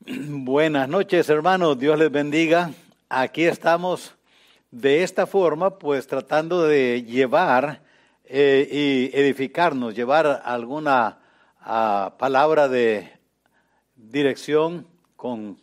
Buenas noches, hermanos. Dios les bendiga. Aquí estamos de esta forma, pues tratando de llevar y edificarnos, llevar alguna palabra de dirección con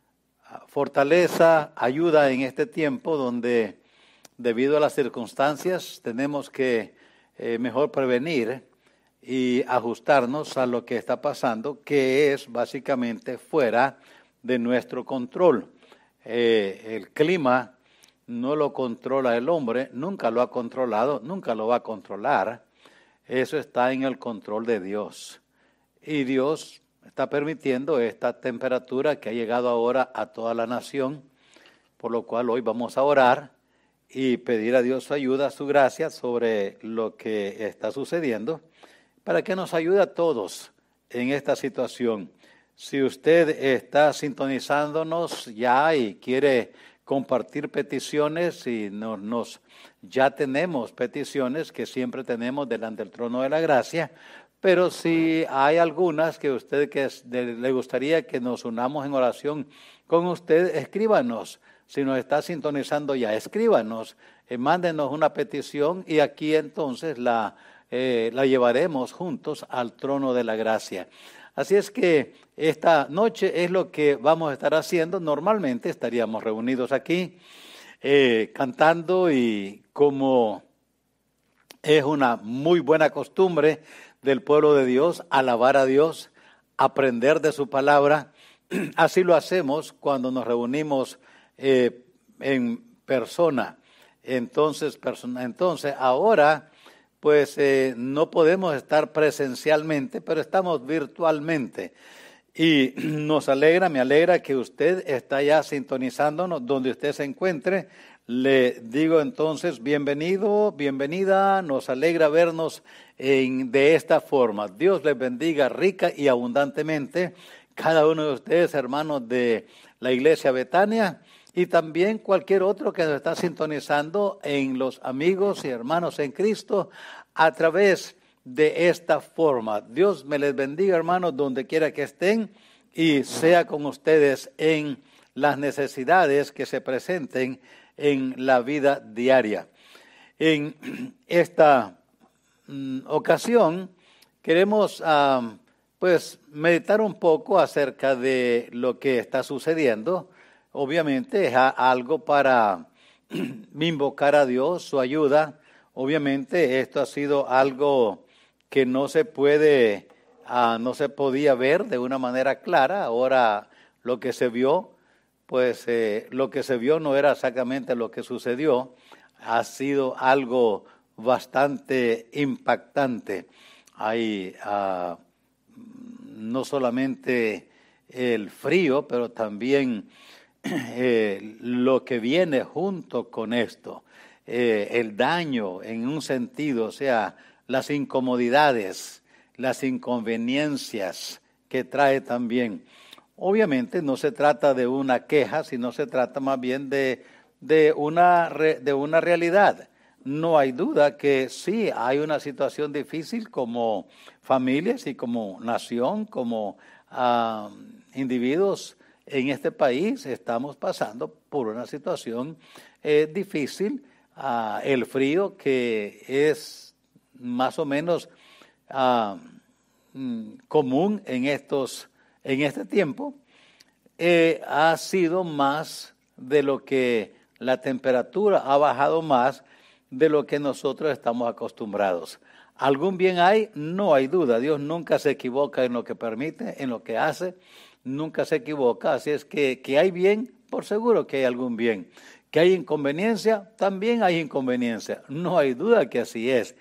fortaleza, ayuda en este tiempo donde debido a las circunstancias tenemos que mejor prevenir y ajustarnos a lo que está pasando, que es básicamente fuera de nuestro control. El clima no lo controla el hombre, nunca lo ha controlado, nunca lo va a controlar. Eso está en el control de Dios. Y Dios está permitiendo esta temperatura que ha llegado ahora a toda la nación, por lo cual hoy vamos a orar y pedir a Dios su ayuda, su gracia sobre lo que está sucediendo, para que nos ayude a todos en esta situación. Si usted está sintonizándonos ya y quiere compartir peticiones, y ya tenemos peticiones que siempre tenemos delante del trono de la gracia, pero si hay algunas que usted le gustaría que nos unamos en oración con usted, escríbanos. Si nos está sintonizando ya, escríbanos, mándenos una petición y aquí entonces la llevaremos juntos al trono de la gracia. Así es que esta noche es lo que vamos a estar haciendo. Normalmente estaríamos reunidos aquí cantando, y como es una muy buena costumbre del pueblo de Dios, alabar a Dios, aprender de su palabra. Así lo hacemos cuando nos reunimos en persona. Entonces ahora pues no podemos estar presencialmente, pero estamos virtualmente. Y me alegra que usted está ya sintonizándonos donde usted se encuentre. Le digo entonces, bienvenido, bienvenida, nos alegra vernos de esta forma. Dios les bendiga rica y abundantemente cada uno de ustedes, hermanos de la Iglesia Betania, y también cualquier otro que nos está sintonizando en los amigos y hermanos en Cristo a través de esta forma. Dios me les bendiga, hermanos, donde quiera que estén, y sea con ustedes en las necesidades que se presenten en la vida diaria. En esta ocasión queremos pues meditar un poco acerca de lo que está sucediendo. Obviamente es algo para invocar a Dios, su ayuda. Obviamente esto ha sido algo que no se podía ver de una manera clara. Ahora lo que se vio, pues lo que se vio no era exactamente lo que sucedió. Ha sido algo bastante impactante. Hay no solamente el frío, pero también lo que viene junto con esto, el daño en un sentido, o sea, las incomodidades, las inconveniencias que trae también. Obviamente no se trata de una queja, sino se trata más bien de una realidad. No hay duda que sí hay una situación difícil como familias y como nación, como individuos en este país. Estamos pasando por una situación difícil. El frío, que es más o menos común en este tiempo, ha sido más de lo que la temperatura ha bajado más de lo que nosotros estamos acostumbrados. ¿Algún bien hay? No hay duda. Dios nunca se equivoca en lo que permite, en lo que hace. Nunca se equivoca, así es que hay bien, por seguro que hay algún bien. Que hay inconveniencia, también hay inconveniencia. No hay duda que así es.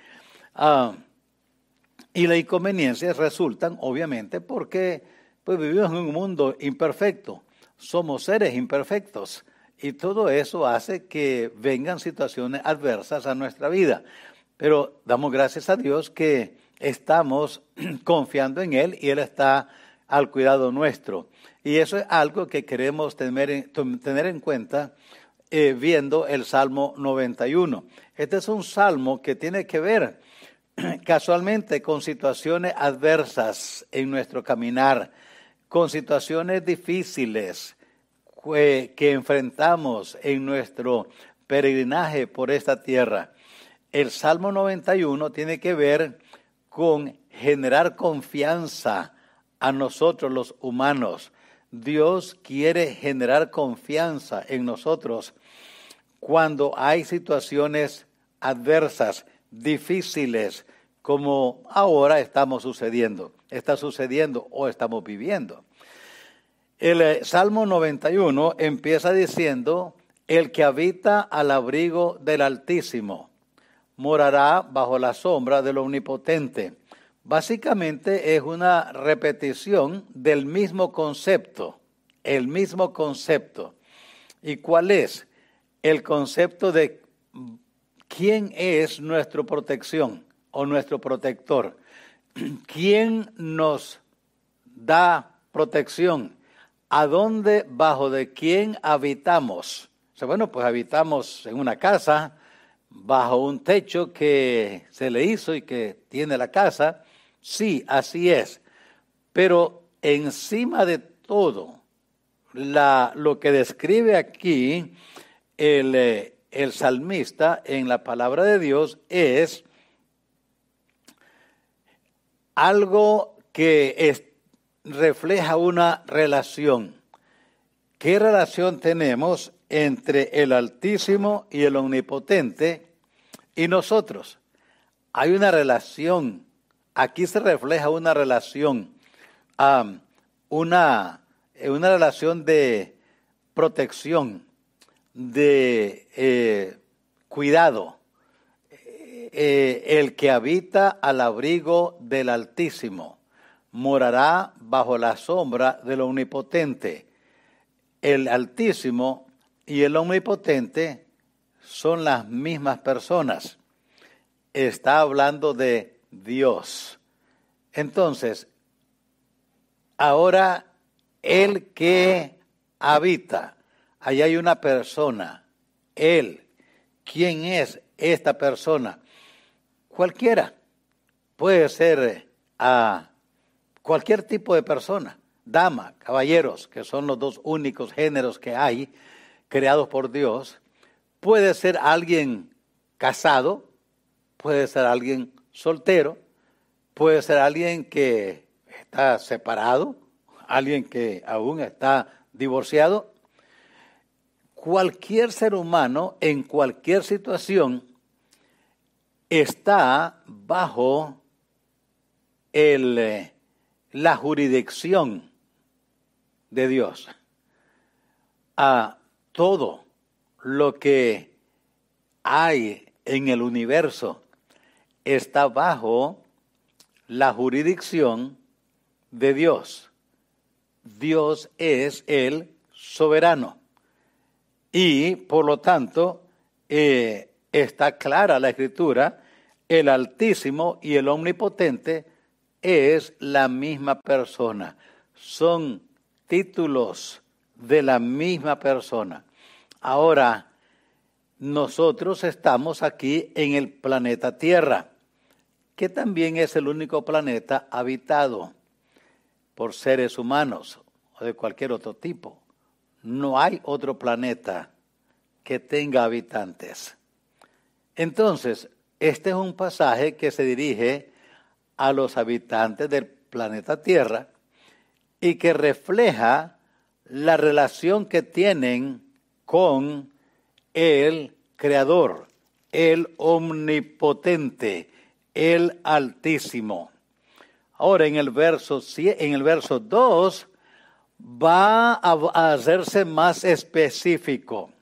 Y las inconveniencias resultan, obviamente, porque pues, vivimos en un mundo imperfecto. Somos seres imperfectos. Y todo eso hace que vengan situaciones adversas a nuestra vida. Pero damos gracias a Dios que estamos confiando en Él y Él está al cuidado nuestro. Y eso es algo que queremos tener en cuenta viendo el Salmo 91. Este es un salmo que tiene que ver casualmente con situaciones adversas en nuestro caminar, con situaciones difíciles que enfrentamos en nuestro peregrinaje por esta tierra. El Salmo 91 tiene que ver con generar confianza a nosotros los humanos. Dios quiere generar confianza en nosotros cuando hay situaciones adversas, difíciles, como ahora está sucediendo o estamos viviendo. El Salmo 91 empieza diciendo: el que habita al abrigo del Altísimo morará bajo la sombra del Omnipotente. Básicamente es una repetición del mismo concepto, el mismo concepto. ¿Y cuál es? El concepto de quién es nuestra protección o nuestro protector. ¿Quién nos da protección? ¿A dónde, bajo de quién habitamos? O sea, bueno, pues habitamos en una casa, bajo un techo que se le hizo y que tiene la casa. Sí, así es. Pero encima de todo, lo que describe aquí el salmista en la palabra de Dios es algo que refleja una relación. ¿Qué relación tenemos entre el Altísimo y el Omnipotente y nosotros? Hay una relación. Aquí se refleja una relación, una relación de protección, de cuidado. El que habita al abrigo del Altísimo morará bajo la sombra del Omnipotente. El Altísimo y el Omnipotente son las mismas personas. Está hablando de Dios. Entonces, ahora el que habita, allá hay una persona, Él. ¿Quién es esta persona? Cualquiera. Puede ser cualquier tipo de persona. Dama, caballeros, que son los dos únicos géneros que hay creados por Dios. Puede ser alguien casado, puede ser alguien soltero, puede ser alguien que está separado, alguien que aún está divorciado. Cualquier ser humano en cualquier situación está bajo la jurisdicción de Dios. A todo lo que hay en el universo está bajo la jurisdicción de Dios. Dios es el soberano. Y por lo tanto, está clara la Escritura, el Altísimo y el Omnipotente es la misma persona. Son títulos de la misma persona. Ahora, nosotros estamos aquí en el planeta Tierra, que también es el único planeta habitado por seres humanos o de cualquier otro tipo. No hay otro planeta que tenga habitantes. Entonces, este es un pasaje que se dirige a los habitantes del planeta Tierra y que refleja la relación que tienen con el Creador, el Omnipotente, el Altísimo. Ahora en el verso 2 va a hacerse más específico.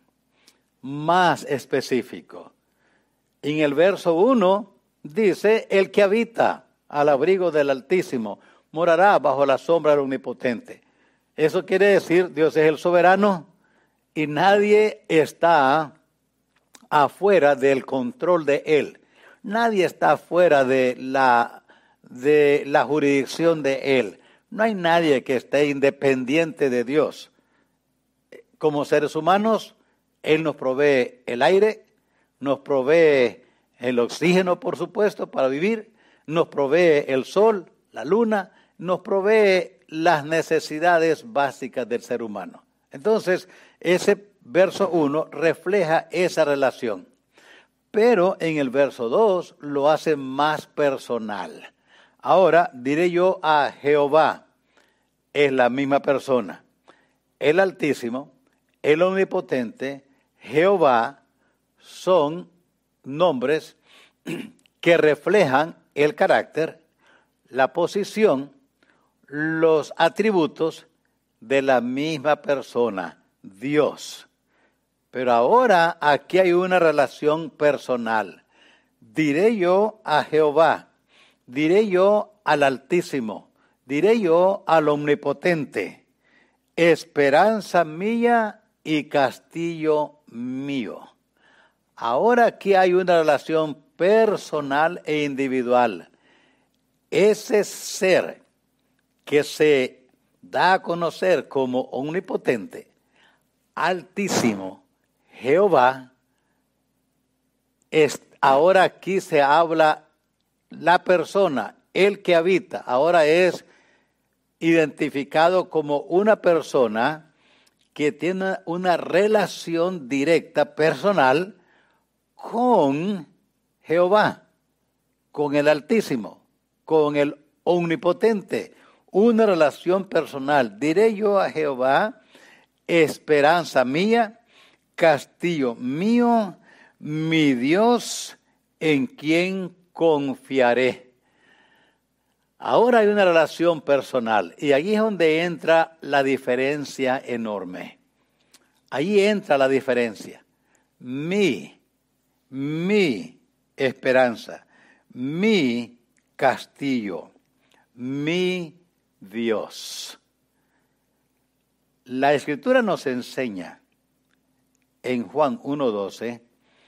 En el verso 1 dice: el que habita al abrigo del Altísimo morará bajo la sombra del Omnipotente. Eso quiere decir, Dios es el soberano y nadie está afuera del control de Él. Nadie está afuera de la jurisdicción de Él. No hay nadie que esté independiente de Dios. Como seres humanos, Él nos provee el aire, nos provee el oxígeno, por supuesto, para vivir, nos provee el sol, la luna, nos provee las necesidades básicas del ser humano. Entonces, ese verso 1 refleja esa relación. Pero en el verso 2 lo hace más personal. Ahora diré yo a Jehová, es la misma persona. El Altísimo, el Omnipotente, Jehová son nombres que reflejan el carácter, la posición, los atributos de la misma persona, Dios. Pero ahora aquí hay una relación personal. Diré yo a Jehová, diré yo al Altísimo, diré yo al Omnipotente, esperanza mía y castillo mío. Ahora aquí hay una relación personal e individual. Ese ser que se da a conocer como omnipotente, Altísimo, Jehová, ahora aquí se habla la persona, el que habita, ahora es identificado como una persona que tiene una relación directa, personal, con Jehová, con el Altísimo, con el Omnipotente, una relación personal. Diré yo a Jehová, esperanza mía, castillo mío, mi Dios, en quien confiaré. Ahora hay una relación personal y allí es donde entra la diferencia enorme. Ahí entra la diferencia. Mi esperanza, mi castillo, mi Dios. La Escritura nos enseña en Juan 1:12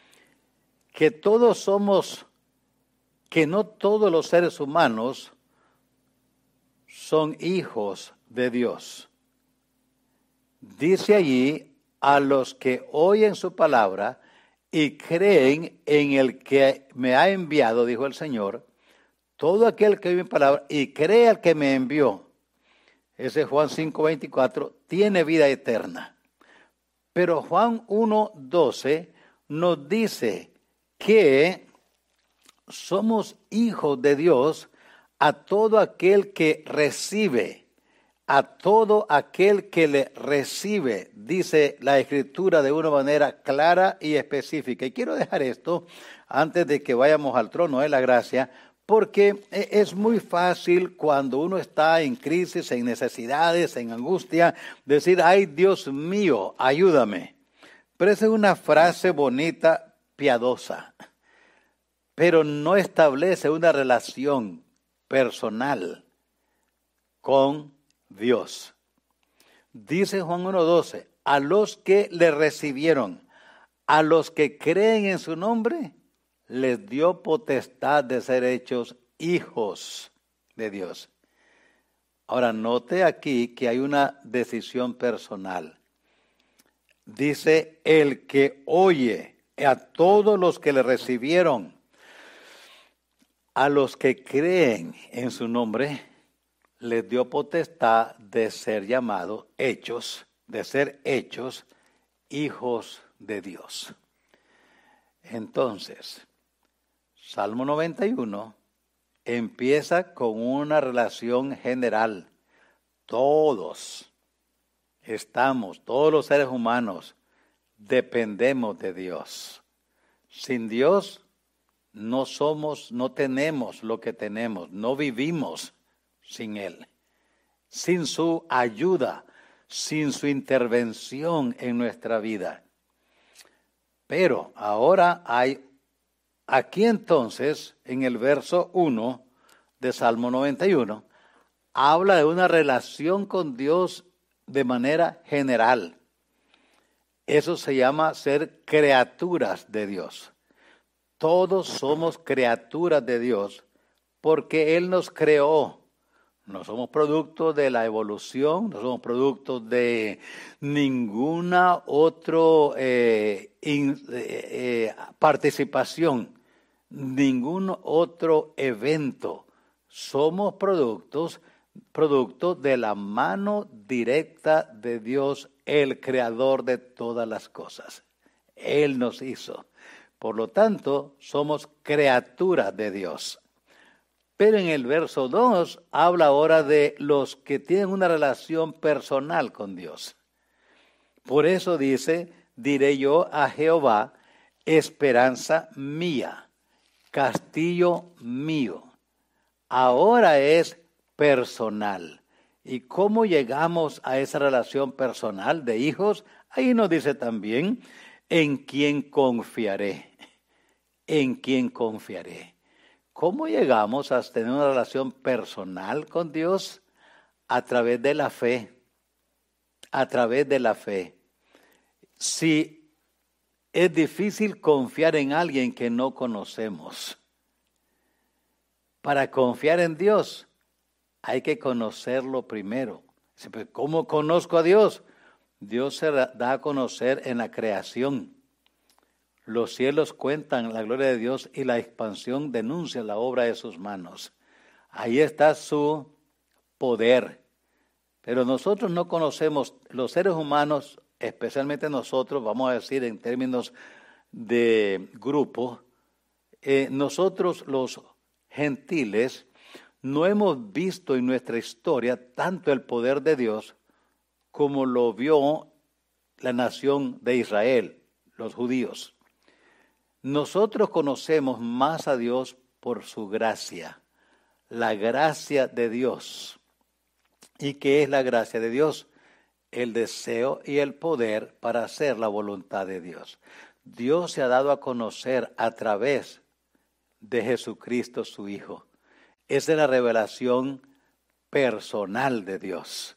que no todos los seres humanos son hijos de Dios. Dice allí, a los que oyen su palabra y creen en el que me ha enviado, dijo el Señor, todo aquel que oye mi palabra y cree al que me envió, ese Juan 5:24, tiene vida eterna. Pero Juan 1:12 nos dice que somos hijos de Dios a todo aquel que recibe, a todo aquel que le recibe, dice la Escritura de una manera clara y específica. Y quiero dejar esto antes de que vayamos al trono de la gracia, porque es muy fácil cuando uno está en crisis, en necesidades, en angustia, decir, ay Dios mío, ayúdame. Pero esa es una frase bonita, piadosa, pero no establece una relación personal con Dios. Dice Juan 1:12, a los que le recibieron, a los que creen en su nombre, les dio potestad de ser hechos hijos de Dios. Ahora, note aquí que hay una decisión personal. Dice, el que oye, a todos los que le recibieron, a los que creen en su nombre, les dio potestad de ser llamados de ser hechos hijos de Dios. Entonces, Salmo 91 empieza con una relación general. Todos los seres humanos dependemos de Dios. Sin Dios no tenemos lo que tenemos, no vivimos sin Él. Sin su ayuda, sin su intervención en nuestra vida. Pero ahora aquí entonces, en el verso 1 de Salmo 91, habla de una relación con Dios de manera general. Eso se llama ser criaturas de Dios. Todos somos criaturas de Dios porque Él nos creó. No somos producto de la evolución, no somos producto de ninguna otra participación, ningún otro evento. Somos productos producto de la mano directa de Dios, el creador de todas las cosas. Él nos hizo. Por lo tanto, somos criaturas de Dios. Pero en el verso 2 habla ahora de los que tienen una relación personal con Dios. Por eso dice, diré yo a Jehová, esperanza mía, castillo mío. Ahora es personal. ¿Y cómo llegamos a esa relación personal de hijos? Ahí nos dice también, en quién confiaré. ¿En quién confiaré? ¿Cómo llegamos a tener una relación personal con Dios? A través de la fe. A través de la fe. Si es difícil confiar en alguien que no conocemos, para confiar en Dios hay que conocerlo primero. ¿Cómo conozco a Dios? Dios se da a conocer en la creación. Los cielos cuentan la gloria de Dios y la expansión denuncia la obra de sus manos. Ahí está su poder. Pero nosotros no conocemos, los seres humanos, especialmente nosotros, vamos a decir en términos de grupo, nosotros los gentiles no hemos visto en nuestra historia tanto el poder de Dios como lo vio la nación de Israel, los judíos. Nosotros conocemos más a Dios por su gracia, la gracia de Dios. ¿Y qué es la gracia de Dios? El deseo y el poder para hacer la voluntad de Dios. Dios se ha dado a conocer a través de Jesucristo su Hijo. Esa es la revelación personal de Dios.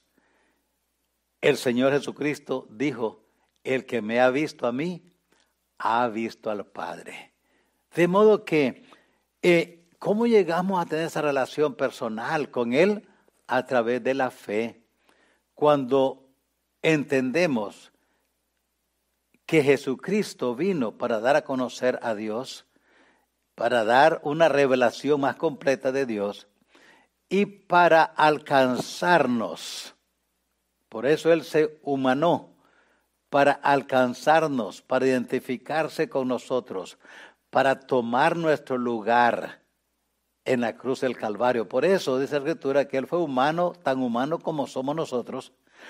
El Señor Jesucristo dijo, el que me ha visto a mí, ha visto al Padre. De modo que, ¿cómo llegamos a tener esa relación personal con Él? A través de la fe. Cuando entendemos que Jesucristo vino para dar a conocer a Dios, para dar una revelación más completa de Dios y para alcanzarnos. Por eso Él se humanó, para alcanzarnos, para identificarse con nosotros, para tomar nuestro lugar en la cruz del Calvario. Por eso dice la Escritura que Él fue humano, tan humano como somos nosotros,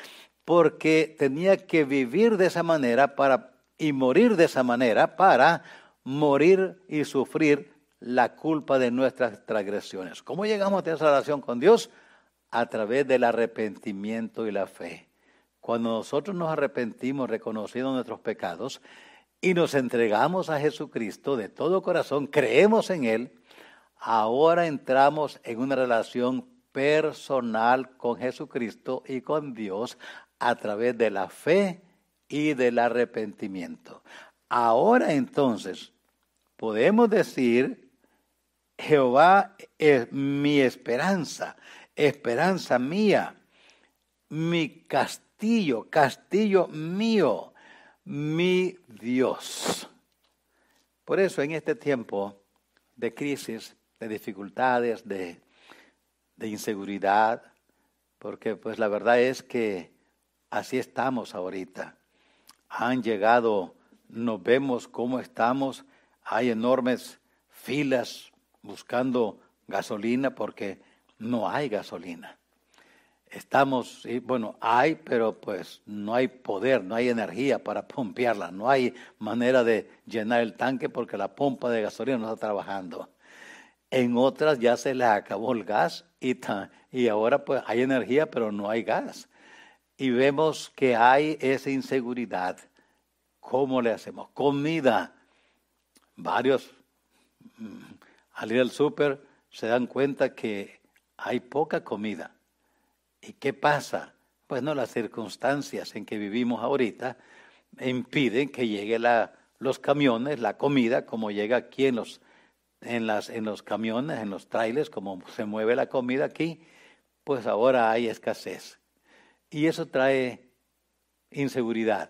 porque tenía que vivir de esa manera y morir de esa manera para morir y sufrir la culpa de nuestras transgresiones. ¿Cómo llegamos a tener esa relación con Dios? A través del arrepentimiento y la fe. Cuando nosotros nos arrepentimos reconociendo nuestros pecados y nos entregamos a Jesucristo de todo corazón, creemos en Él, ahora entramos en una relación personal con Jesucristo y con Dios a través de la fe y del arrepentimiento. Ahora entonces podemos decir, Jehová es mi esperanza, esperanza mía, mi castillo, castillo mío, mi Dios. Por eso en este tiempo de crisis, de dificultades, de inseguridad, porque pues la verdad es que así estamos ahorita. Han llegado, nos vemos cómo estamos, hay enormes filas buscando gasolina porque no hay gasolina. Estamos, bueno, hay, pero pues no hay poder, no hay energía para pompearla, no hay manera de llenar el tanque porque la pompa de gasolina no está trabajando. En otras ya se les acabó el gas y ahora pues hay energía, pero no hay gas. Y vemos que hay esa inseguridad. ¿Cómo le hacemos? Comida. Varios al ir al súper se dan cuenta que hay poca comida. ¿Y qué pasa? Pues no, las circunstancias en que vivimos ahorita impiden que llegue los camiones, la comida, como llega aquí en los camiones, en los trailers, como se mueve la comida aquí, pues ahora hay escasez. Y eso trae inseguridad.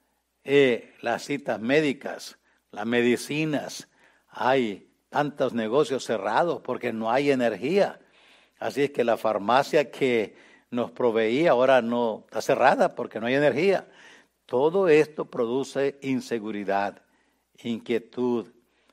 Las citas médicas, las medicinas, hay tantos negocios cerrados porque no hay energía. Así es que la farmacia que nos proveía ahora no está cerrada porque no hay energía. Todo esto produce inseguridad, inquietud,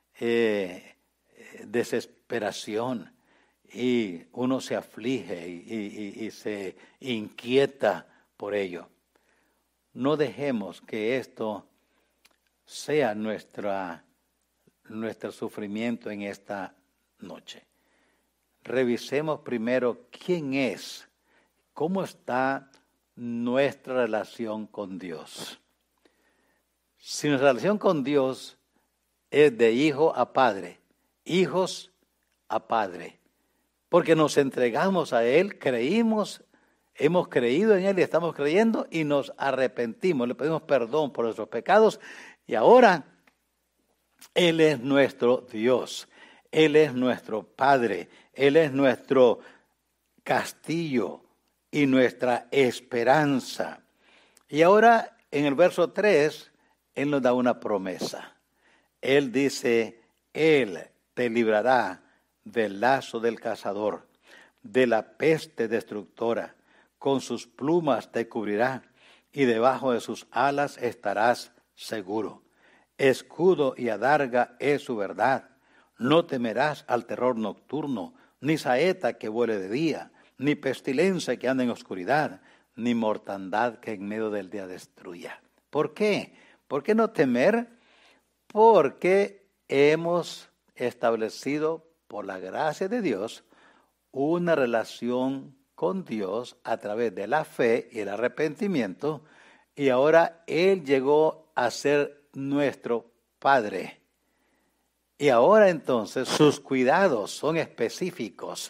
desesperación, y uno se aflige y se inquieta por ello. No dejemos que esto sea nuestro sufrimiento en esta noche. Revisemos primero quién es, cómo está nuestra relación con Dios. Si nuestra relación con Dios es de hijo a padre, hijos a padre, porque nos entregamos a Él, creímos, hemos creído en Él y estamos creyendo y nos arrepentimos, le pedimos perdón por nuestros pecados y ahora Él es nuestro Dios, Él es nuestro Padre, Él es nuestro castillo y nuestra esperanza. Y ahora en el verso 3, Él nos da una promesa. Él dice, Él te librará del lazo del cazador, de la peste destructora. Con sus plumas te cubrirá y debajo de sus alas estarás seguro. Escudo y adarga es su verdad. No temerás al terror nocturno, ni saeta que vuele de día, ni pestilencia que anda en oscuridad, ni mortandad que en medio del día destruya. ¿Por qué? ¿Por qué no temer? Porque hemos establecido por la gracia de Dios una relación con Dios a través de la fe y el arrepentimiento, y ahora Él llegó a ser nuestro Padre. Y ahora entonces sus cuidados son específicos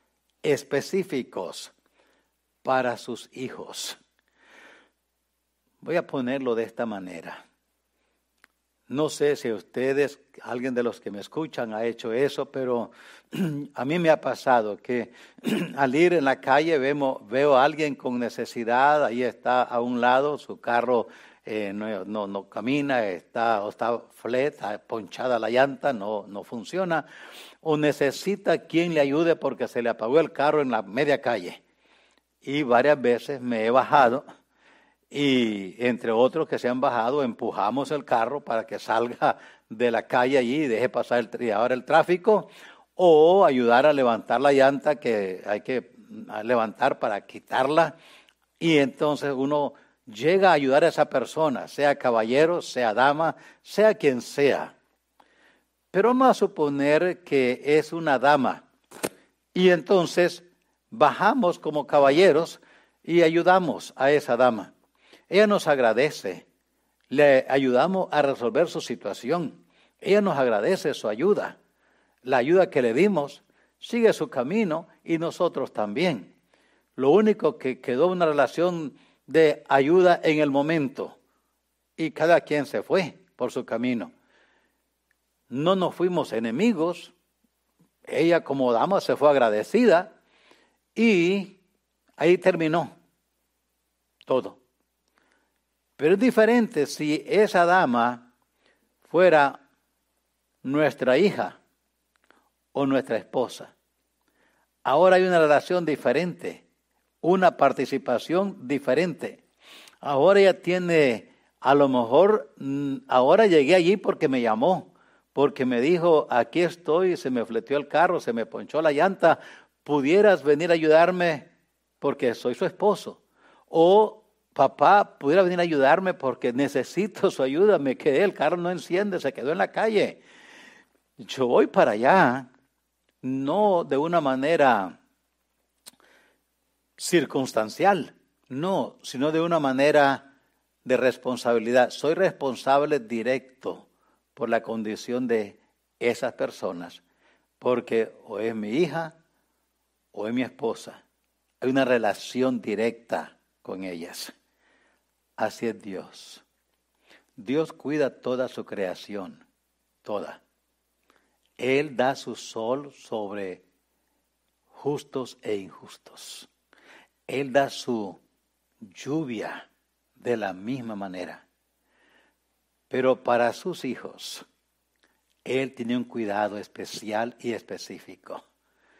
para sus hijos. Voy a ponerlo de esta manera. No sé si ustedes, alguien de los que me escuchan ha hecho eso, pero a mí me ha pasado que al ir en la calle veo a alguien con necesidad, ahí está a un lado, su carro no camina, está flat, está ponchada la llanta, no funciona, o necesita quien le ayude porque se le apagó el carro en la media calle. Y varias veces me he bajado. Y entre otros que se han bajado, empujamos el carro para que salga de la calle allí y deje pasar el tráfico, o ayudar a levantar la llanta que hay que levantar para quitarla. Y entonces uno llega a ayudar a esa persona, sea caballero, sea dama, sea quien sea. Pero vamos a suponer que es una dama. Y entonces bajamos como caballeros y ayudamos a esa dama. Ella nos agradece, le ayudamos a resolver su situación. Ella nos agradece su ayuda. La ayuda que le dimos sigue su camino y nosotros también. Lo único que quedó una relación de ayuda en el momento y cada quien se fue por su camino. No nos fuimos enemigos. Ella como dama se fue agradecida y ahí terminó todo. Pero es diferente si esa dama fuera nuestra hija o nuestra esposa. Ahora hay una relación diferente, una participación diferente. Ahora ella tiene, a lo mejor, ahora llegué allí porque me llamó, porque me dijo, aquí estoy, se me fleteó el carro, se me ponchó la llanta, ¿pudieras venir a ayudarme porque soy su esposo? O papá, pudiera venir a ayudarme porque necesito su ayuda, me quedé, el carro no enciende, se quedó en la calle. Yo voy para allá, no de una manera circunstancial, no, sino de una manera de responsabilidad. Soy responsable directo por la condición de esas personas, porque o es mi hija o es mi esposa. Hay una relación directa con ellas. Así es Dios. Dios cuida toda su creación, toda. Él da su sol sobre justos e injustos. Él da su lluvia de la misma manera. Pero para sus hijos, Él tiene un cuidado especial y específico.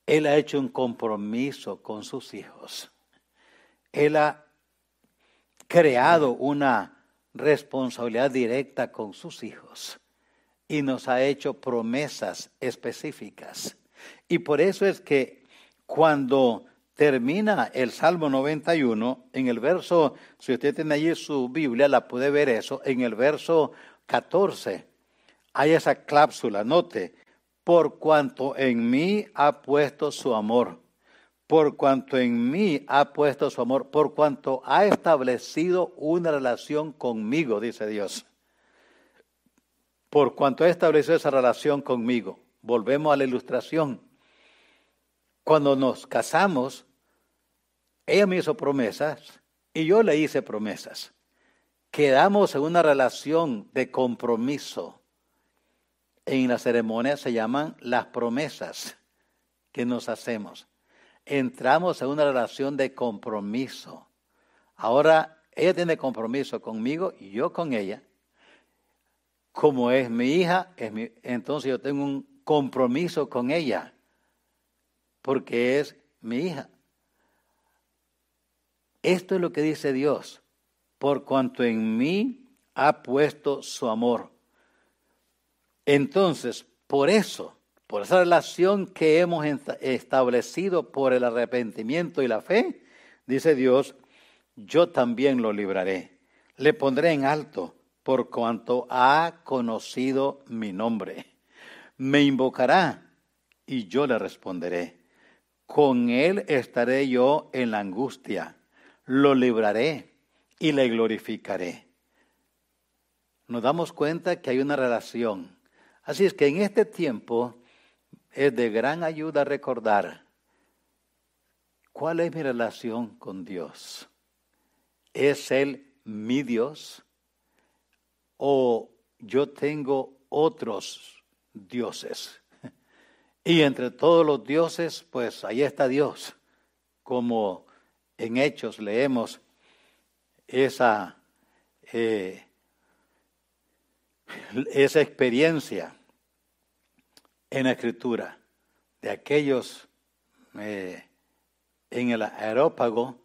Él ha hecho un compromiso con sus hijos. Él ha creado una responsabilidad directa con sus hijos y nos ha hecho promesas específicas. Y por eso es que cuando termina el Salmo 91, en el verso, si usted tiene allí su Biblia, la puede ver eso, en el verso 14, hay esa cláusula, note, por cuanto en mí ha puesto su amor, por cuanto en mí ha puesto su amor, por cuanto ha establecido una relación conmigo, dice Dios. Por cuanto ha establecido esa relación conmigo. Volvemos a la ilustración. Cuando nos casamos, ella me hizo promesas y yo le hice promesas. Quedamos en una relación de compromiso. En la ceremonia se llaman las promesas que nos hacemos. Entramos en una relación de compromiso. Ahora ella tiene compromiso conmigo y yo con ella. Como es mi hija, entonces yo tengo un compromiso con ella, porque es mi hija. Esto es lo que dice Dios, por cuanto en mí ha puesto su amor. Entonces, por esa relación que hemos establecido por el arrepentimiento y la fe, dice Dios, yo también lo libraré. Le pondré en alto por cuanto ha conocido mi nombre. Me invocará y yo le responderé. Con él estaré yo en la angustia. Lo libraré y le glorificaré. Nos damos cuenta que hay una relación. Así es que en este tiempo es de gran ayuda recordar cuál es mi relación con Dios. ¿Es Él mi Dios? ¿O yo tengo otros dioses? Y entre todos los dioses, pues ahí está Dios. Como en Hechos leemos esa experiencia en la Escritura de aquellos en el Areópago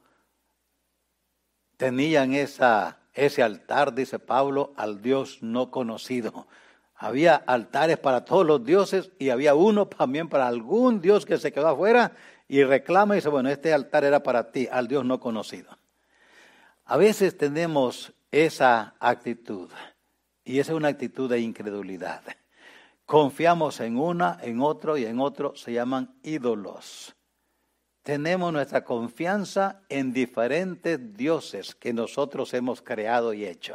tenían ese altar, dice Pablo, al Dios no conocido. Había altares para todos los dioses y había uno también para algún Dios que se quedó afuera y reclama y dice, bueno, este altar era para ti, al Dios no conocido. A veces tenemos esa actitud y esa es una actitud de incredulidad. Confiamos en otro y en otro, se llaman ídolos. Tenemos nuestra confianza en diferentes dioses que nosotros hemos creado y hecho.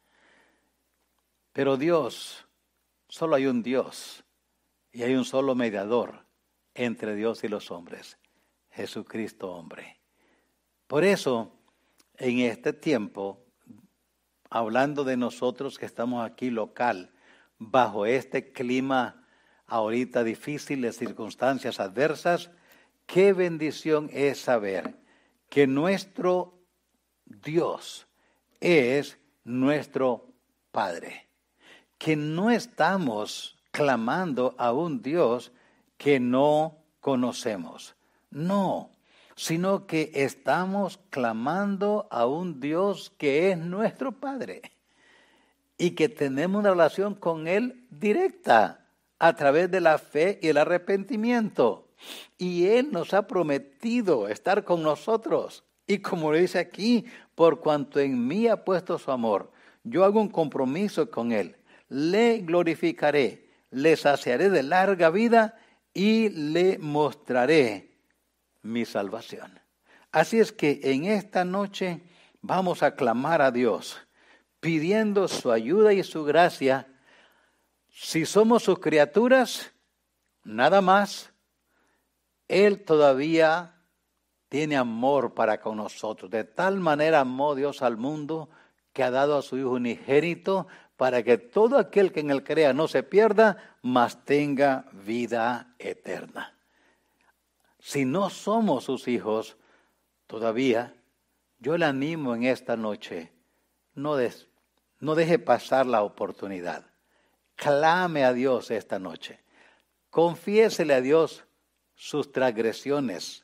Pero Dios, solo hay un Dios y hay un solo mediador entre Dios y los hombres, Jesucristo hombre. Por eso, en este tiempo, hablando de nosotros que estamos aquí local, bajo este clima ahorita difícil de circunstancias adversas, qué bendición es saber que nuestro Dios es nuestro Padre. Que no estamos clamando a un Dios que no conocemos. No, sino que estamos clamando a un Dios que es nuestro Padre y que tenemos una relación con Él directa a través de la fe y el arrepentimiento. Y Él nos ha prometido estar con nosotros. Y como lo dice aquí, por cuanto en mí ha puesto su amor, yo hago un compromiso con Él. Le glorificaré, le saciaré de larga vida y le mostraré mi salvación. Así es que en esta noche vamos a clamar a Dios, pidiendo su ayuda y su gracia. Si somos sus criaturas, nada más, Él todavía tiene amor para con nosotros. De tal manera amó Dios al mundo que ha dado a su Hijo unigénito para que todo aquel que en Él crea no se pierda, mas tenga vida eterna. Si no somos sus hijos todavía, yo le animo en esta noche, no deje pasar la oportunidad. Clame a Dios esta noche. Confiésele a Dios sus transgresiones.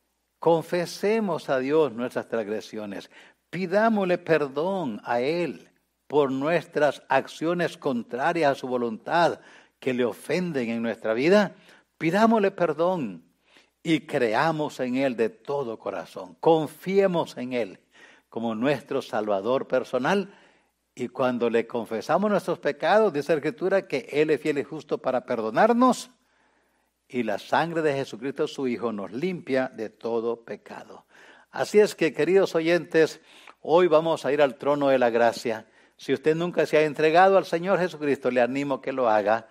Confesemos a Dios nuestras transgresiones. Pidámosle perdón a Él por nuestras acciones contrarias a su voluntad que le ofenden en nuestra vida. Pidámosle perdón y creamos en Él de todo corazón. Confiemos en Él como nuestro Salvador personal. Y cuando le confesamos nuestros pecados, dice la Escritura que Él es fiel y justo para perdonarnos. Y la sangre de Jesucristo, su Hijo, nos limpia de todo pecado. Así es que, queridos oyentes, hoy vamos a ir al trono de la gracia. Si usted nunca se ha entregado al Señor Jesucristo, le animo que lo haga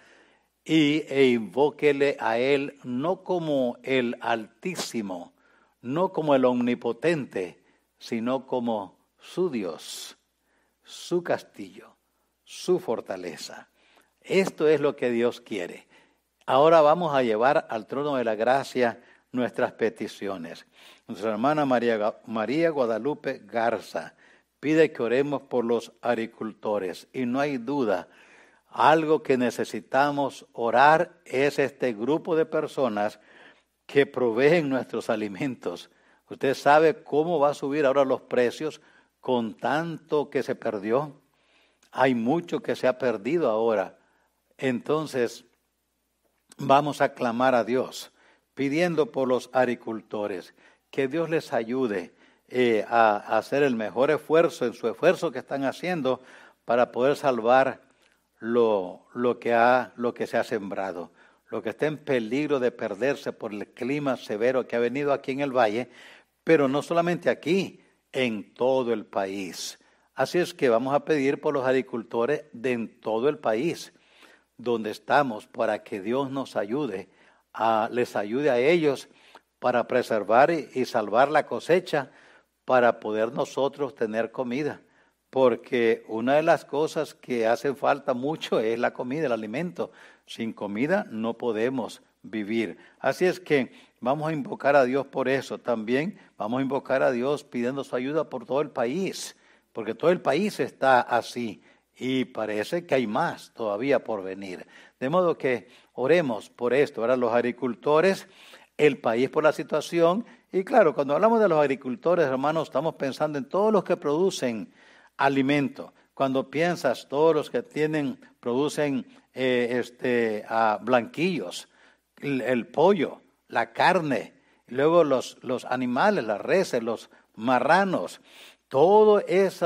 e invóquele a Él no como el Altísimo, no como el Omnipotente, sino como su Dios, su castillo, su fortaleza. Esto es lo que Dios quiere. Ahora vamos a llevar al trono de la gracia nuestras peticiones. Nuestra hermana María Guadalupe Garza pide que oremos por los agricultores. Y no hay duda, algo que necesitamos orar es este grupo de personas que proveen nuestros alimentos. Usted sabe cómo va a subir ahora los precios con tanto que se perdió. Hay mucho que se ha perdido ahora. Entonces, vamos a clamar a Dios, pidiendo por los agricultores, que Dios les ayude a hacer el mejor esfuerzo en su esfuerzo que están haciendo para poder salvar lo que se ha sembrado, lo que está en peligro de perderse por el clima severo que ha venido aquí en el valle, pero no solamente aquí, en todo el país. Así es que vamos a pedir por los agricultores en todo el país donde estamos, para que Dios nos ayude, les ayude a ellos para preservar y salvar la cosecha, para poder nosotros tener comida. Porque una de las cosas que hacen falta mucho es la comida, el alimento. Sin comida no podemos vivir. Así es que vamos a invocar a Dios por eso. También vamos a invocar a Dios pidiendo su ayuda por todo el país, porque todo el país está así. Y parece que hay más todavía por venir. De modo que oremos por esto. Ahora los agricultores, el país por la situación. Y claro, cuando hablamos de los agricultores, hermanos, estamos pensando en todos los que producen alimento. Cuando piensas, todos los que producen blanquillos, el pollo, la carne, luego los animales, las reses, los marranos. Todos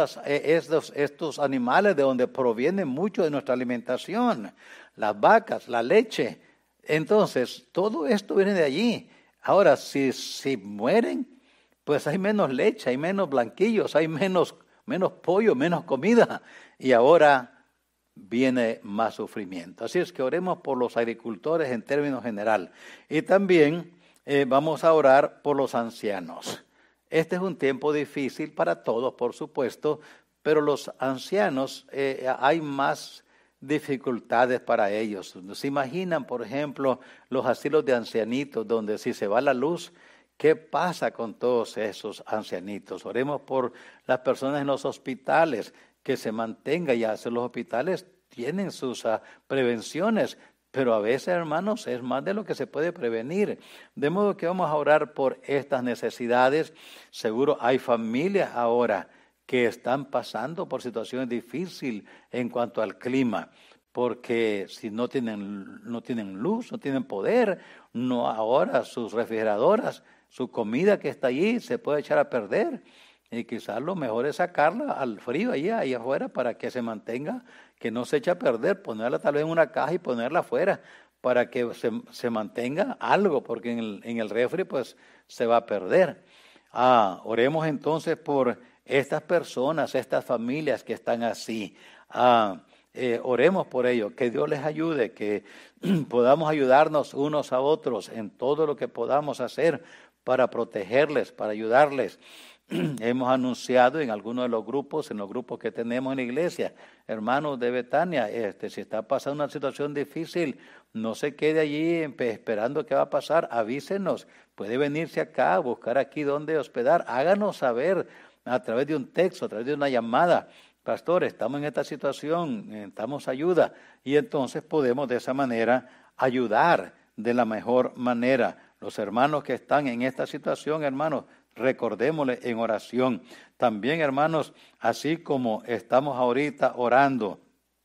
estos animales de donde proviene mucho de nuestra alimentación, las vacas, la leche. Entonces, todo esto viene de allí. Ahora, si mueren, pues hay menos leche, hay menos blanquillos, hay menos pollo, menos comida. Y ahora viene más sufrimiento. Así es que oremos por los agricultores en términos general. Y también vamos a orar por los ancianos. Este es un tiempo difícil para todos, por supuesto, pero los ancianos hay más dificultades para ellos. ¿Se imaginan, por ejemplo, los asilos de ancianitos donde si se va la luz, qué pasa con todos esos ancianitos? Oremos por las personas en los hospitales, que se mantenga ya. Los hospitales tienen sus prevenciones, pero a veces, hermanos, es más de lo que se puede prevenir. De modo que vamos a orar por estas necesidades. Seguro hay familias ahora que están pasando por situaciones difíciles en cuanto al clima, porque si no tienen luz, no tienen poder, no ahora sus refrigeradoras, su comida que está allí se puede echar a perder. Y quizás lo mejor es sacarla al frío ahí afuera para que se mantenga, que no se eche a perder, ponerla tal vez en una caja y ponerla afuera para que se mantenga algo, porque en el refri pues se va a perder. Oremos entonces por estas personas, estas familias que están así. Oremos por ellos, que Dios les ayude, que podamos ayudarnos unos a otros en todo lo que podamos hacer para protegerles, para ayudarles. Hemos anunciado en algunos de los grupos, en los grupos que tenemos en la iglesia, hermanos de Betania, si está pasando una situación difícil, no se quede allí esperando qué va a pasar, avísenos, puede venirse acá, buscar aquí dónde hospedar, háganos saber a través de un texto, a través de una llamada, pastor, estamos en esta situación, necesitamos ayuda, y entonces podemos de esa manera ayudar de la mejor manera. Los hermanos que están en esta situación, hermanos, recordémosle en oración. También, hermanos, así como estamos ahorita orando,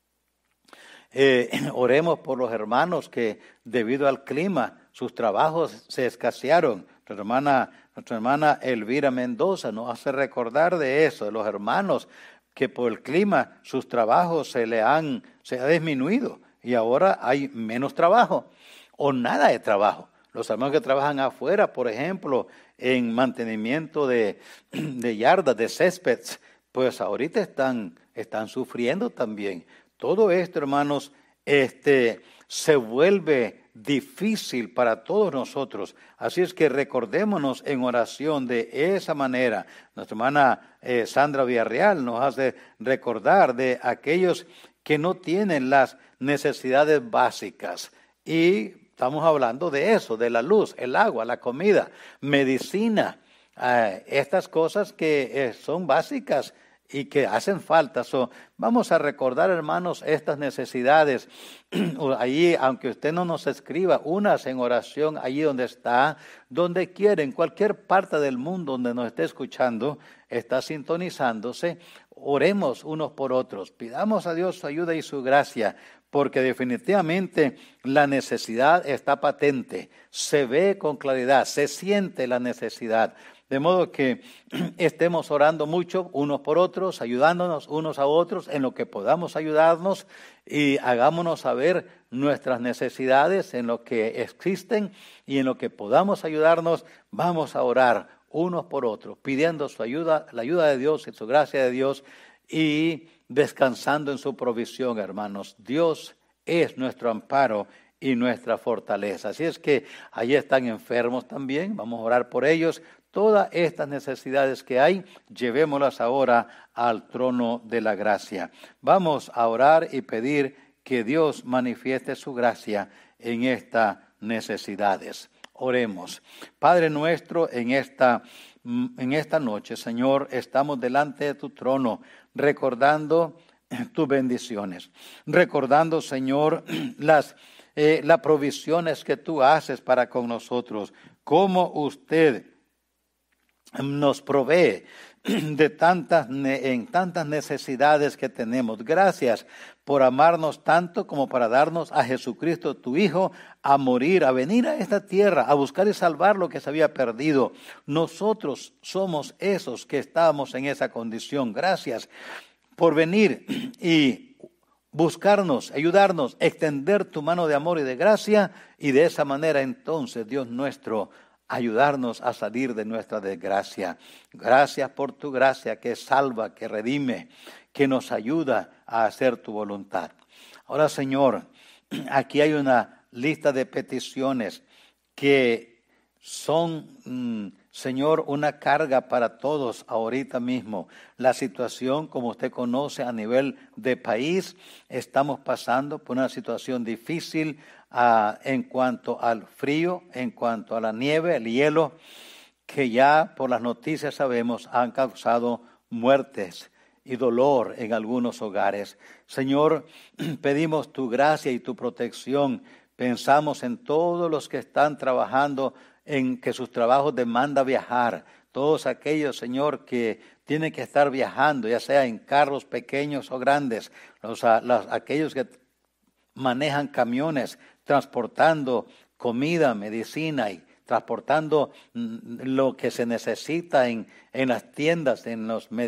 oremos por los hermanos que debido al clima sus trabajos se escasearon. Nuestra hermana Elvira Mendoza nos hace recordar de eso, de los hermanos que por el clima sus trabajos se ha disminuido y ahora hay menos trabajo o nada de trabajo. Los hermanos que trabajan afuera, por ejemplo, en mantenimiento de yardas, de céspedes, pues ahorita están sufriendo también. Todo esto, hermanos, se vuelve difícil para todos nosotros. Así es que recordémonos en oración de esa manera. Nuestra hermana Sandra Villarreal nos hace recordar de aquellos que no tienen las necesidades básicas. Y estamos hablando de eso, de la luz, el agua, la comida, medicina, estas cosas que son básicas y que hacen falta. Vamos a recordar, hermanos, estas necesidades. Allí, aunque usted no nos escriba, unas en oración, allí donde está, donde quiera, en cualquier parte del mundo donde nos esté escuchando, está sintonizándose, oremos unos por otros, pidamos a Dios su ayuda y su gracia, porque definitivamente la necesidad está patente, se ve con claridad, se siente la necesidad. De modo que estemos orando mucho unos por otros, ayudándonos unos a otros en lo que podamos ayudarnos y hagámonos saber nuestras necesidades en lo que existen y en lo que podamos ayudarnos. Vamos a orar unos por otros, pidiendo su ayuda, la ayuda de Dios y su gracia de Dios y descansando en su provisión, hermanos. Dios es nuestro amparo y nuestra fortaleza. Así es que allí están enfermos también, vamos a orar por ellos. Todas estas necesidades que hay, llevémoslas ahora al trono de la gracia. Vamos a orar y pedir que Dios manifieste su gracia en estas necesidades. Oremos. Padre nuestro, en esta noche, Señor, estamos delante de tu trono, recordando tus bendiciones. Recordando, Señor, las provisiones que tú haces para con nosotros. Cómo usted nos provee en tantas necesidades que tenemos. Gracias por amarnos tanto como para darnos a Jesucristo, tu Hijo, a morir, a venir a esta tierra, a buscar y salvar lo que se había perdido. Nosotros somos esos que estábamos en esa condición. Gracias por venir y buscarnos, ayudarnos, extender tu mano de amor y de gracia, y de esa manera entonces, Dios nuestro, ayudarnos a salir de nuestra desgracia. Gracias por tu gracia que salva, que redime, que nos ayuda a hacer tu voluntad. Ahora, Señor, aquí hay una lista de peticiones que son, Señor, una carga para todos ahorita mismo. La situación, como usted conoce, a nivel de país, estamos pasando por una situación difícil en cuanto al frío, en cuanto a la nieve, el hielo, que ya por las noticias sabemos han causado muertes y dolor en algunos hogares. Señor, pedimos tu gracia y tu protección. Pensamos en todos los que están trabajando, en que sus trabajos demandan viajar. Todos aquellos, Señor, que tienen que estar viajando, ya sea en carros pequeños o grandes. Aquellos que manejan camiones, transportando comida, medicina y transportando lo que se necesita en las tiendas, en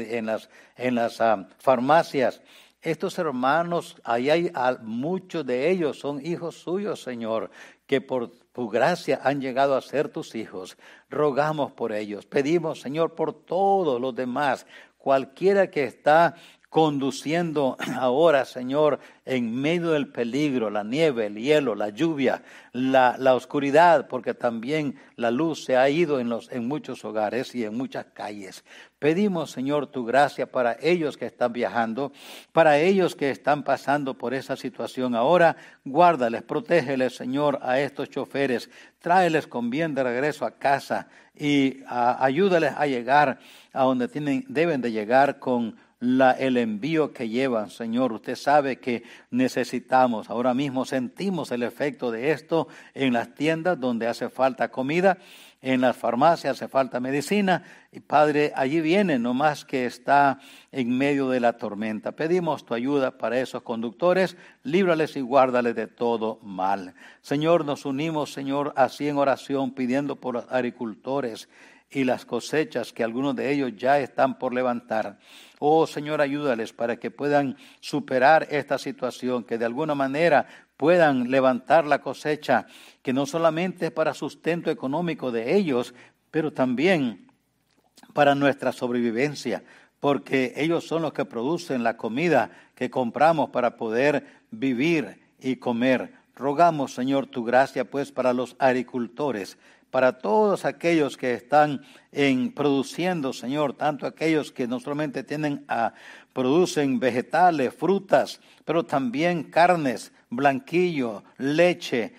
las farmacias. Estos hermanos, ahí hay muchos de ellos, son hijos suyos, Señor, que por tu gracia han llegado a ser tus hijos. Rogamos por ellos, pedimos, Señor, por todos los demás, cualquiera que está conduciendo ahora, Señor, en medio del peligro, la nieve, el hielo, la lluvia, la oscuridad, porque también la luz se ha ido en muchos hogares y en muchas calles. Pedimos, Señor, tu gracia para ellos que están viajando, para ellos que están pasando por esa situación ahora. Guárdales, protégeles, Señor, a estos choferes, tráeles con bien de regreso a casa y ayúdales a llegar a donde deben de llegar con el envío que llevan, Señor. Usted sabe que necesitamos, ahora mismo sentimos el efecto de esto en las tiendas donde hace falta comida, en las farmacias hace falta medicina, y Padre, allí viene nomás que está en medio de la tormenta. Pedimos tu ayuda para esos conductores, líbrales y guárdales de todo mal. Señor, nos unimos, Señor, así en oración, pidiendo por los agricultores y las cosechas que algunos de ellos ya están por levantar. Oh Señor, ayúdales para que puedan superar esta situación, que de alguna manera puedan levantar la cosecha, que no solamente es para sustento económico de ellos, pero también para nuestra sobrevivencia, porque ellos son los que producen la comida que compramos para poder vivir y comer. Rogamos, Señor, tu gracia pues para los agricultores, para todos aquellos que están produciendo, Señor, tanto aquellos que no solamente producen vegetales, frutas, pero también carnes, blanquillo, leche,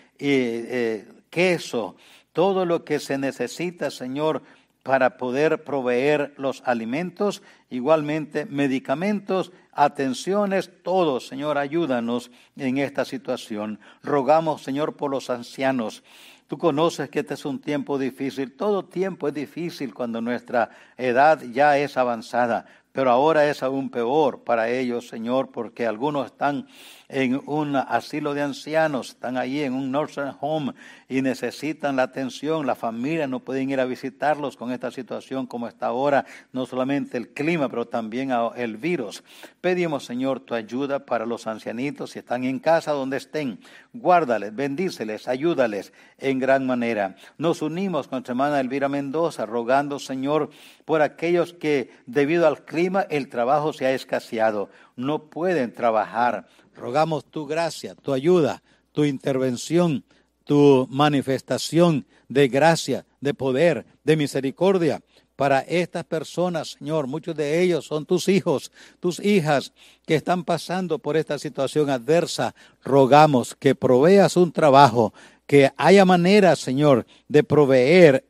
queso, todo lo que se necesita, Señor, para poder proveer los alimentos, igualmente medicamentos, atenciones, todo, Señor, ayúdanos en esta situación. Rogamos, Señor, por los ancianos. Tú conoces que este es un tiempo difícil. Todo tiempo es difícil cuando nuestra edad ya es avanzada, pero ahora es aún peor para ellos, Señor, porque algunos están en un asilo de ancianos, están allí en un nursing home y necesitan la atención. Las familias no pueden ir a visitarlos con esta situación como está ahora, no solamente el clima, pero también el virus. Pedimos, Señor, tu ayuda para los ancianitos, si están en casa, donde estén, guárdales, bendíceles, ayúdales en gran manera. Nos unimos con nuestra hermana Elvira Mendoza, rogando, Señor, por aquellos que debido al clima el trabajo se ha escaseado, no pueden trabajar. Rogamos tu gracia, tu ayuda, tu intervención, tu manifestación de gracia, de poder, de misericordia para estas personas, Señor. Muchos de ellos son tus hijos, tus hijas que están pasando por esta situación adversa. Rogamos que proveas un trabajo, que haya manera, Señor, de proveer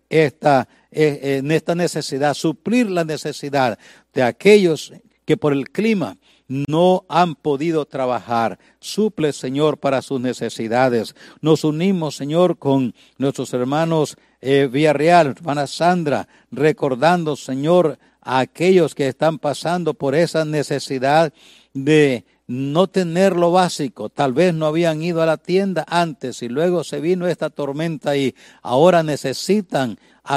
en esta necesidad, suplir la necesidad de aquellos que por el clima no han podido trabajar. Suple, Señor, para sus necesidades. Nos unimos, Señor, con nuestros hermanos Villarreal, hermana Sandra, recordando, Señor, a aquellos que están pasando por esa necesidad de no tener lo básico. Tal vez no habían ido a la tienda antes y luego se vino esta tormenta y ahora necesitan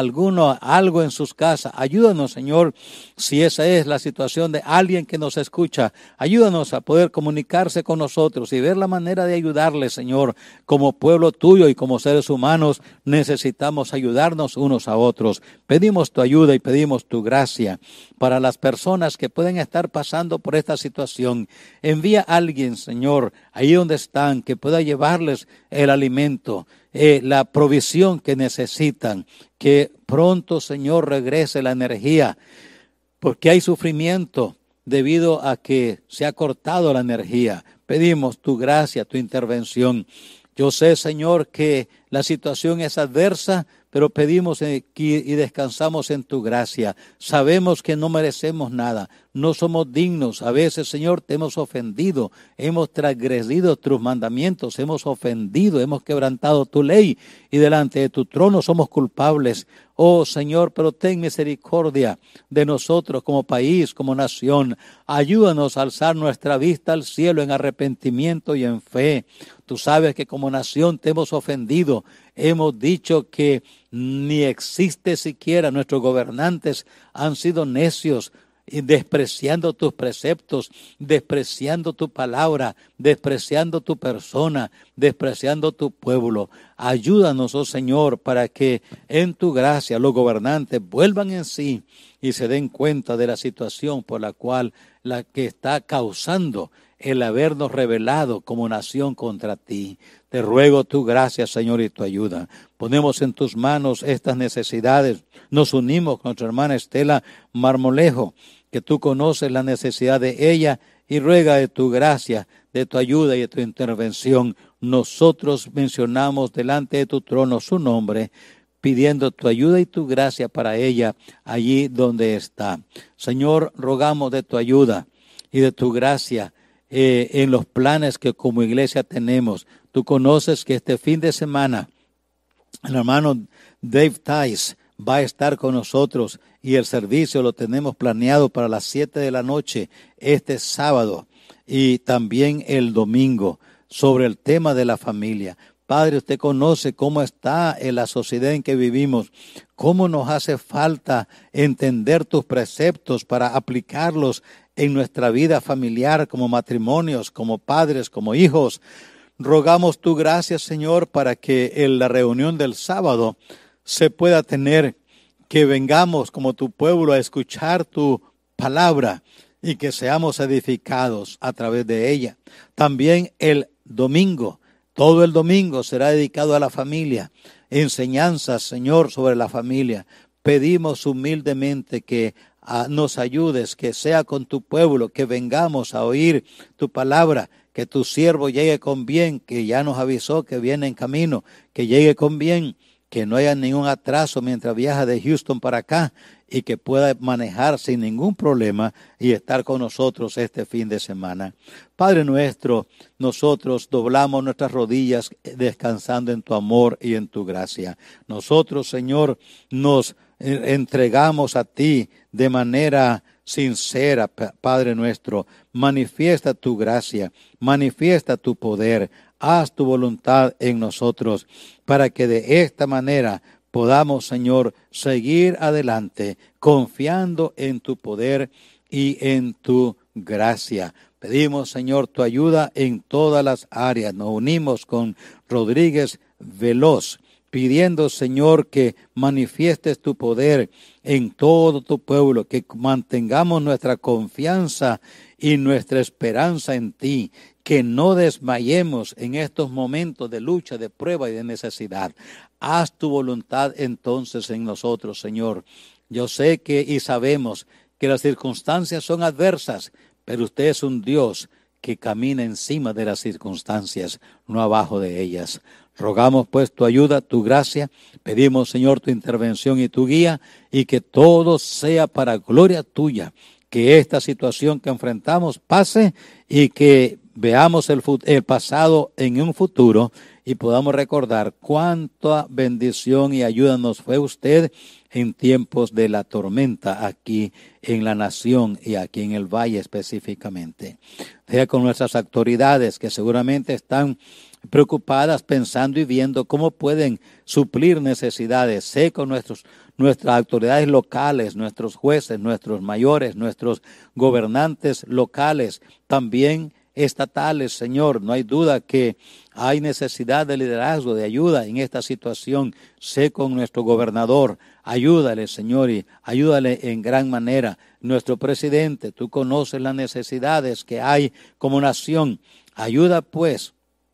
algo en sus casas. Ayúdanos, Señor, si esa es la situación de alguien que nos escucha. Ayúdanos a poder comunicarse con nosotros y ver la manera de ayudarles, Señor. Como pueblo tuyo y como seres humanos necesitamos ayudarnos unos a otros. Pedimos tu ayuda y pedimos tu gracia para las personas que pueden estar pasando por esta situación. Envía a alguien, Señor, ahí donde están, que pueda llevarles el alimento, la provisión que necesitan. Que pronto, Señor, regrese la energía, porque hay sufrimiento debido a que se ha cortado la energía. Pedimos tu gracia, tu intervención. Yo sé, Señor, que la situación es adversa, pero pedimos y descansamos en tu gracia. Sabemos que no merecemos nada, no somos dignos. A veces, Señor, te hemos ofendido, hemos transgredido tus mandamientos, hemos ofendido, hemos quebrantado tu ley y delante de tu trono somos culpables. Oh, Señor, pero ten misericordia de nosotros como país, como nación. Ayúdanos a alzar nuestra vista al cielo en arrepentimiento y en fe. Tú sabes que como nación te hemos ofendido. Hemos dicho que ni existe siquiera. Nuestros gobernantes han sido necios y despreciando tus preceptos, despreciando tu palabra, despreciando tu persona, despreciando tu pueblo. Ayúdanos, oh Señor, para que en tu gracia los gobernantes vuelvan en sí y se den cuenta de la situación por la que está causando el habernos rebelado como nación contra ti. Te ruego tu gracia, Señor, y tu ayuda. Ponemos en tus manos estas necesidades. Nos unimos con nuestra hermana Estela Marmolejo, que tú conoces la necesidad de ella y ruega de tu gracia, de tu ayuda y de tu intervención. Nosotros mencionamos delante de tu trono su nombre, pidiendo tu ayuda y tu gracia para ella allí donde está. Señor, rogamos de tu ayuda y de tu gracia en los planes que como iglesia tenemos. Tú conoces que este fin de semana el hermano Dave Tice va a estar con nosotros y el servicio lo tenemos planeado para las 7 de la noche este sábado y también el domingo sobre el tema de la familia. Padre, usted conoce cómo está en la sociedad en que vivimos, cómo nos hace falta entender tus preceptos para aplicarlos en nuestra vida familiar como matrimonios, como padres, como hijos. Rogamos tu gracia, Señor, para que en la reunión del sábado se pueda tener, que vengamos como tu pueblo a escuchar tu palabra y que seamos edificados a través de ella. También el domingo, todo el domingo será dedicado a la familia, enseñanzas, Señor, sobre la familia. Pedimos humildemente que nos ayudes, que sea con tu pueblo, que vengamos a oír tu palabra, que tu siervo llegue con bien, que ya nos avisó que viene en camino, que llegue con bien, que no haya ningún atraso mientras viaja de Houston para acá y que pueda manejar sin ningún problema y estar con nosotros este fin de semana. Padre nuestro, nosotros doblamos nuestras rodillas descansando en tu amor y en tu gracia. Nosotros, Señor, nos entregamos a ti de manera sincera, Padre nuestro. Manifiesta tu gracia, manifiesta tu poder, haz tu voluntad en nosotros, para que de esta manera podamos, Señor, seguir adelante, confiando en tu poder y en tu gracia. Pedimos, Señor, tu ayuda en todas las áreas. Nos unimos con Rodríguez Veloz, pidiendo, Señor, que manifiestes tu poder en todo tu pueblo, que mantengamos nuestra confianza y nuestra esperanza en ti, que no desmayemos en estos momentos de lucha, de prueba y de necesidad. Haz tu voluntad entonces en nosotros, Señor. Yo sé que y sabemos que las circunstancias son adversas, pero usted es un Dios que camina encima de las circunstancias, no abajo de ellas. Rogamos pues tu ayuda, tu gracia, pedimos, Señor, tu intervención y tu guía, y que todo sea para gloria tuya, que esta situación que enfrentamos pase y que veamos el pasado en un futuro y podamos recordar cuánta bendición y ayuda nos fue usted en tiempos de la tormenta aquí en la nación y aquí en el valle específicamente. Sea con nuestras autoridades que seguramente están preocupadas pensando y viendo cómo pueden suplir necesidades. Sé con nuestras autoridades locales, nuestros jueces, nuestros mayores, nuestros gobernantes locales, también estatales, Señor. No hay duda que hay necesidad de liderazgo, de ayuda en esta situación. Sé con nuestro gobernador, ayúdale, Señor, y ayúdale en gran manera. Nuestro presidente, tú conoces las necesidades que hay como nación. Ayuda pues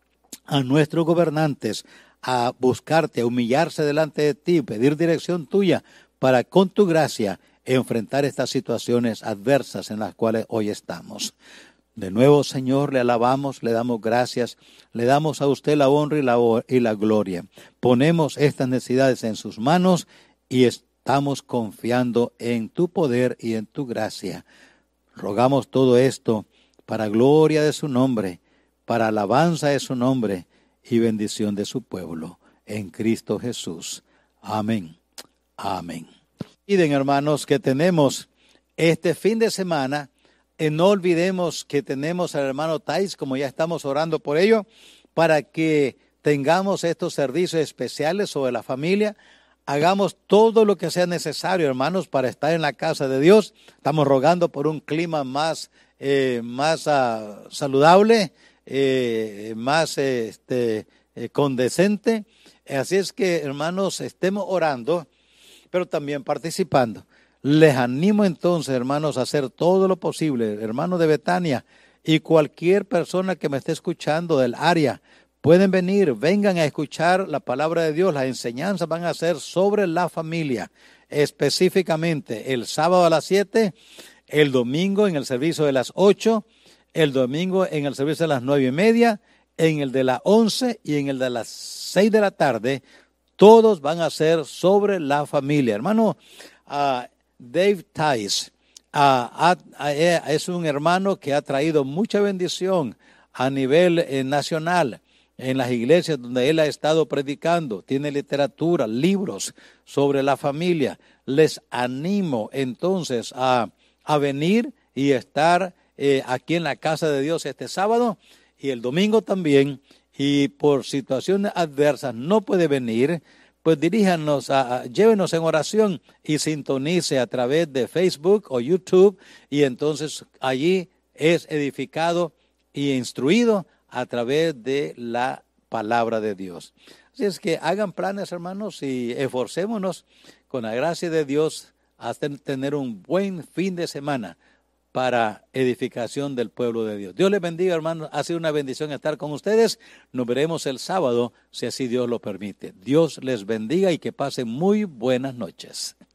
a nuestros gobernantes a buscarte, a humillarse delante de ti, pedir dirección tuya para con tu gracia enfrentar estas situaciones adversas en las cuales hoy estamos. De nuevo, Señor, le alabamos, le damos gracias, le damos a usted la honra y la gloria. Ponemos estas necesidades en sus manos y estamos confiando en tu poder y en tu gracia. Rogamos todo esto para gloria de su nombre, para alabanza de su nombre y bendición de su pueblo. En Cristo Jesús. Amén. Amén. Piden, hermanos, que tenemos este fin de semana. No olvidemos que tenemos al hermano Tais, como ya estamos orando por ello, para que tengamos estos servicios especiales sobre la familia. Hagamos todo lo que sea necesario, hermanos, para estar en la casa de Dios. Estamos rogando por un clima más saludable, más condescente. Así es que, hermanos, estemos orando, pero también participando. Les animo entonces, hermanos, a hacer todo lo posible, hermanos de Betania y cualquier persona que me esté escuchando del área, pueden venir, vengan a escuchar la palabra de Dios. Las enseñanzas van a ser sobre la familia, específicamente el sábado a las 7, el domingo en el servicio de las 8, el domingo en el servicio de las 9:30, en el de las 11 y en el de las 6 de la tarde. Todos van a ser sobre la familia. Hermano, Dave Tice es un hermano que ha traído mucha bendición a nivel nacional en las iglesias donde él ha estado predicando. Tiene literatura, libros sobre la familia. Les animo entonces a venir y estar aquí en la casa de Dios este sábado y el domingo también. Y por situaciones adversas no puede venir, pues diríjanos, llévenos en oración y sintonice a través de Facebook o YouTube, y entonces allí es edificado y instruido a través de la palabra de Dios. Así es que hagan planes, hermanos, y esforcémonos con la gracia de Dios hasta tener un buen fin de semana para edificación del pueblo de Dios. Dios les bendiga, hermanos. Ha sido una bendición estar con ustedes. Nos veremos el sábado, si así Dios lo permite. Dios les bendiga y que pasen muy buenas noches.